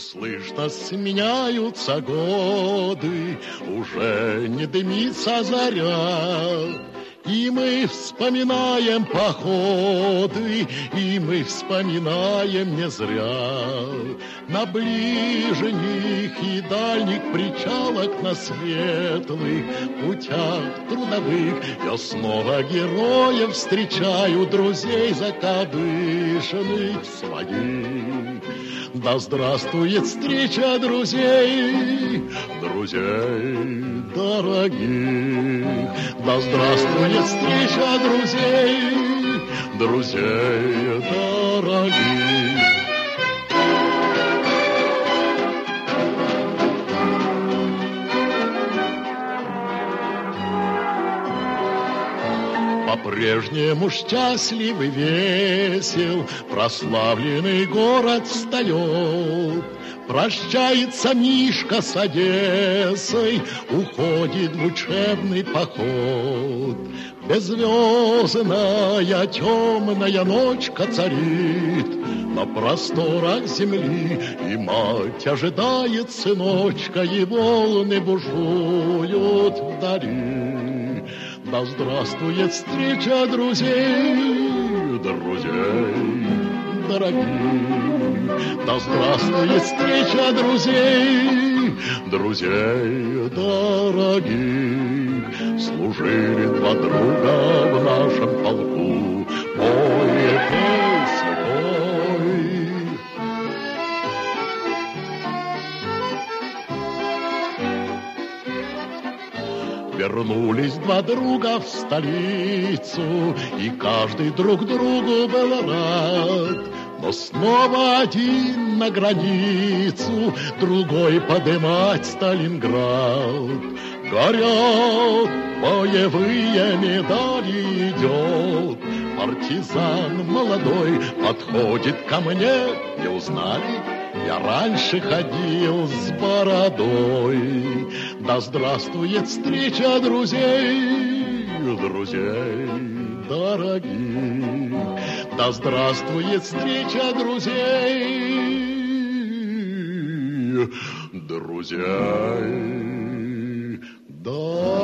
слышно, сменяются годы, уже не дымится заря. И мы вспоминаем походы, и мы вспоминаем не зря. На ближних и дальних причалах, на светлых путях трудовых я снова героев встречаю, друзей закадышных своих. Да здравствует встреча друзей, друзей дорогих. Да здравствует встреча друзей, друзей дорогих. По-прежнему счастлив и весел, прославленный город встает. Прощается Мишка с Одессой, уходит в учебный поход. Беззвездная темная ночка царит на просторах земли, и мать ожидает сыночка, и волны бушуют вдали. Да здравствует встреча друзей, друзей дорогих. Да здравствует встреча друзей, друзей дорогих. Служили два друга в нашем полку, поле святой. Вернулись два друга в столицу, и каждый друг другу был рад. Но снова один на границу, другой подымать Сталинград. Горят боевые медали, идет партизан молодой, подходит ко мне, не узнали? Я раньше ходил с бородой. Да здравствует встреча друзей, друзей дорогих. Да здравствует встреча друзей, друзей дорогих.